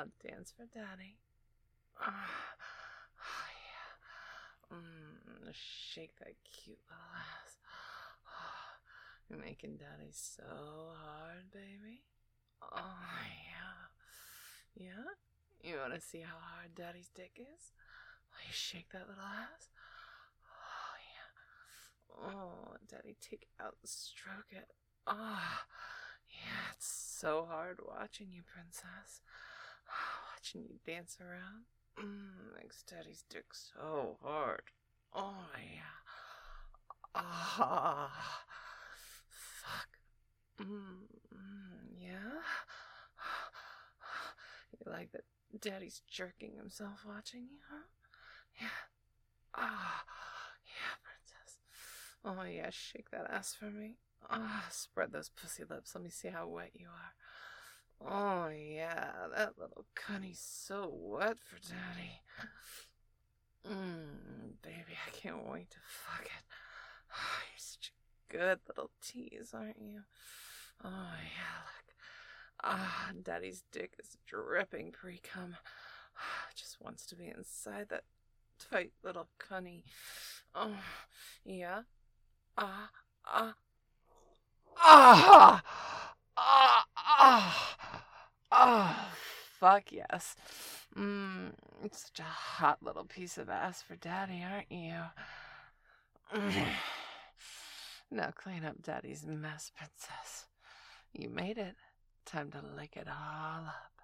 dance for Daddy. Ah, yeah. Shake that cute little ass. You're making Daddy so hard, baby. Oh, yeah. Yeah? You want to see how hard Daddy's dick is? You shake that little ass. Oh, yeah. Oh, Daddy, take it out and stroke it. Oh, yeah, it's so hard watching you, princess. Watching you dance around. Makes Daddy's dick so hard. Oh, yeah. Ah, fuck. Yeah? You like that Daddy's jerking himself watching you, huh? Yeah. Ah, yeah, princess. Oh, yeah, shake that ass for me. Spread those pussy lips. Let me see how wet you are. Oh, yeah, that little cunny's so wet for Daddy. Baby, I can't wait to fuck it. You're such a good little tease, aren't you? Oh, yeah, look. Daddy's dick is dripping pre-cum. Just wants to be inside that tight little cunny. Oh, yeah. Ah, ah, ah, ah, ah, ah. Fuck yes. Such a hot little piece of ass for Daddy, aren't you? Now clean up Daddy's mess, princess. You made it. Time to lick it all up.